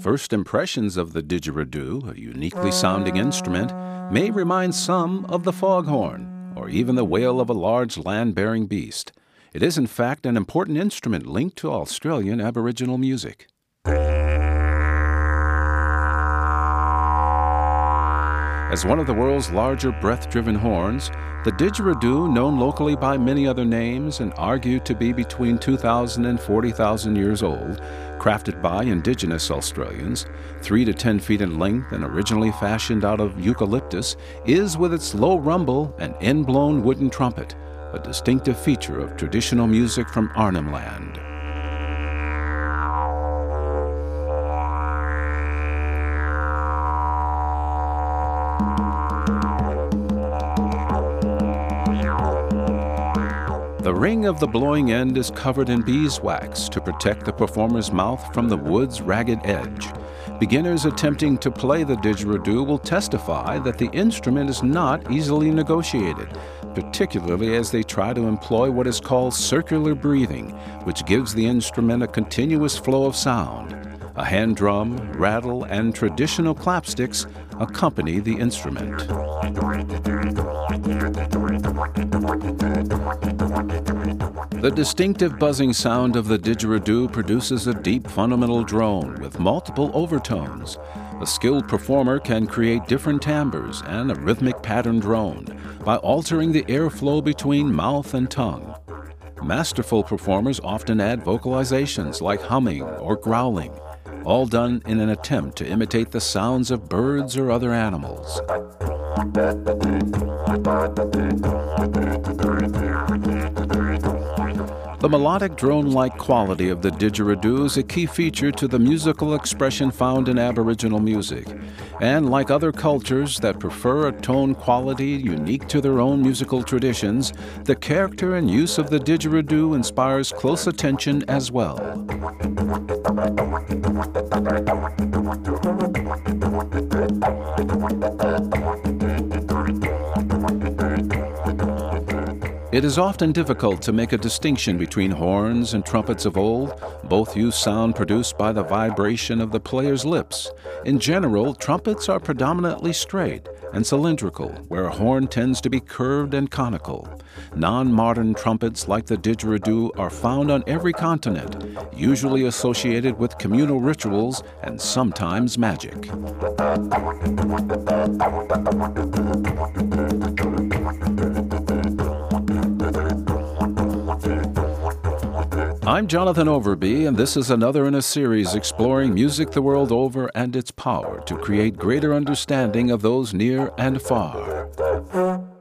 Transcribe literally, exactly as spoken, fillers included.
First impressions of the didgeridoo, a uniquely sounding instrument, may remind some of the foghorn, or even the wail of a large land-bearing beast. It is in fact an important instrument linked to Australian Aboriginal music. As one of the world's larger breath-driven horns, the didgeridoo, known locally by many other names and argued to be between two thousand and forty thousand years old, crafted by indigenous Australians, three to ten feet in length and originally fashioned out of eucalyptus, is, with its low rumble and end-blown wooden trumpet, a distinctive feature of traditional music from Arnhem Land. The ring of the blowing end is covered in beeswax to protect the performer's mouth from the wood's ragged edge. Beginners attempting to play the didgeridoo will testify that the instrument is not easily negotiated, particularly as they try to employ what is called circular breathing, which gives the instrument a continuous flow of sound. A hand drum, rattle, and traditional clapsticks accompany the instrument. The distinctive buzzing sound of the didgeridoo produces a deep fundamental drone with multiple overtones. A skilled performer can create different timbres and a rhythmic pattern drone by altering the airflow between mouth and tongue. Masterful performers often add vocalizations like humming or growling, all done in an attempt to imitate the sounds of birds or other animals. The melodic drone-like quality of the didgeridoo is a key feature to the musical expression found in Aboriginal music. And like other cultures that prefer a tone quality unique to their own musical traditions, the character and use of the didgeridoo inspires close attention as well. It is often difficult to make a distinction between horns and trumpets of old. Both use sound produced by the vibration of the player's lips. In general, trumpets are predominantly straight and cylindrical, where a horn tends to be curved and conical. Non-modern trumpets like the didgeridoo are found on every continent, usually associated with communal rituals and sometimes magic. I'm Jonathan Overby, and this is another in a series exploring music the world over and its power to create greater understanding of those near and far.